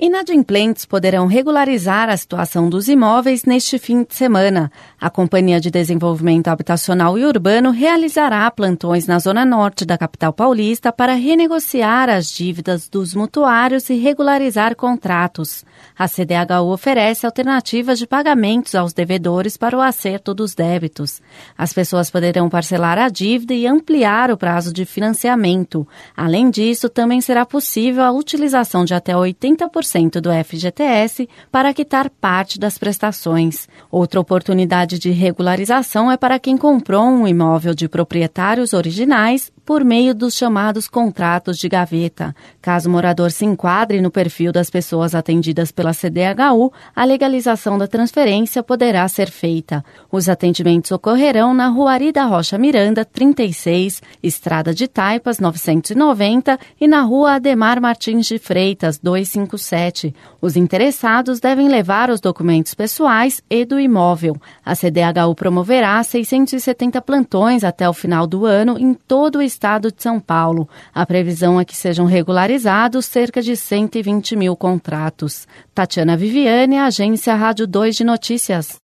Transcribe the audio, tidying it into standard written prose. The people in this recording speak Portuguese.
Inadimplentes poderão regularizar a situação dos imóveis neste fim de semana. A Companhia de Desenvolvimento Habitacional e Urbano realizará plantões na Zona Norte da capital paulista para renegociar as dívidas dos mutuários e regularizar contratos. A CDHU oferece alternativas de pagamentos aos devedores para o acerto dos débitos. As pessoas poderão parcelar a dívida e ampliar o prazo de financiamento. Além disso, também será possível a utilização de até 80% do FGTS para quitar parte das prestações. Outra oportunidade de regularização é para quem comprou um imóvel de proprietários originais por meio dos chamados contratos de gaveta. Caso o morador se enquadre no perfil das pessoas atendidas pela CDHU, a legalização da transferência poderá ser feita. Os atendimentos ocorrerão na Rua Ari da Rocha Miranda, 36, Estrada de Taipas, 990 e na Rua Ademar Martins de Freitas, 257. Os interessados devem levar os documentos pessoais e do imóvel. A CDHU promoverá 670 plantões até o final do ano em todo o estado de São Paulo. A previsão é que sejam regularizados cerca de 120 mil contratos. Tatiana Viviane, Agência Rádio 2 de Notícias.